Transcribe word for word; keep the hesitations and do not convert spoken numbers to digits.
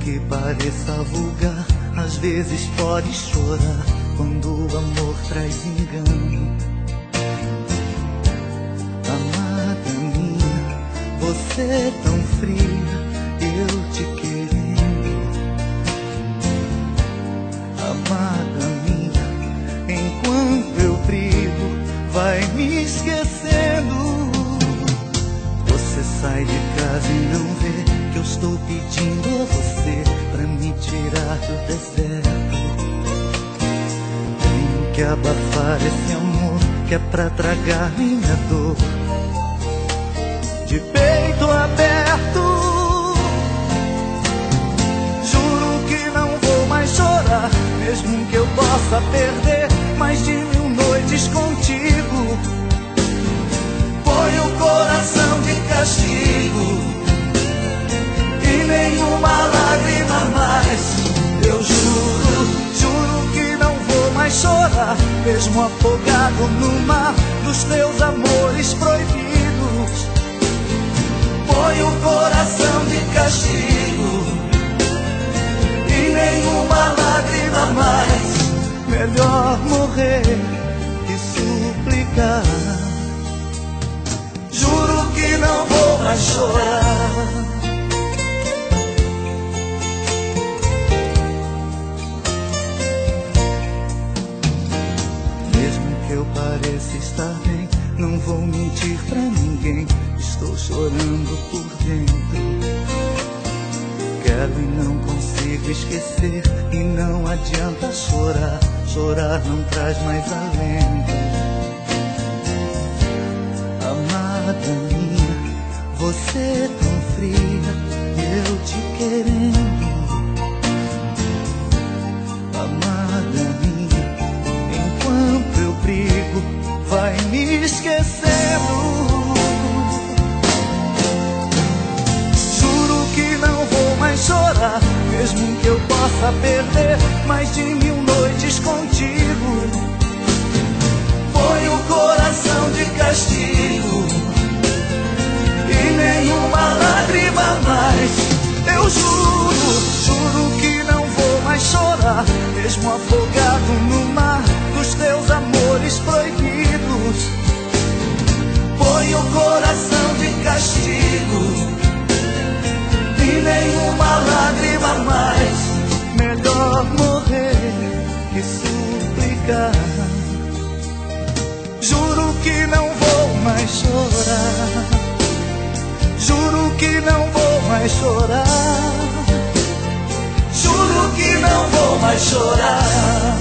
que pareça vulgar, às vezes pode chorar quando o amor traz engano. Amada minha, você é tão fria, eu te querendo. Amada minha, enquanto eu brigo, vai me esquecendo. Você sai de casa e não vê que eu estou pedindo a você pra me tirar do deserto. Tem que abafar esse amor que é pra tragar minha dor. De peito aberto, juro que não vou mais chorar, mesmo que eu possa perder mais de mil noites contigo. Põe o coração de castigo e nenhuma lágrima mais. Eu juro, juro que não vou mais chorar, mesmo afogado no mar dos teus amores proibidos. Põe o coração de castigo e nenhuma lágrima mais. Melhor morrer que suplicar. Juro que não vou mais chorar. Mesmo que eu pareça estar bem, não vou mentir pra ninguém, estou chorando por dentro. Quero e não consigo esquecer, e não adianta chorar, chorar não traz mais alento. Amada minha, você é tão fria, eu te querendo. Amada minha, enquanto eu brigo, vai me esquecendo. Juro que não vou mais chorar, mesmo que eu possa perder mais de mil noites contigo. Põe o coração de castigo e nenhuma lágrima mais. Eu juro, juro que não vou mais chorar, mesmo afogado no mar dos teus amores proibidos. Põe o coração de castigo e nenhuma lágrima mais. Melhor morrer que suplicar. Juro que não vou mais chorar, juro que não vou mais chorar, juro que não vou mais chorar.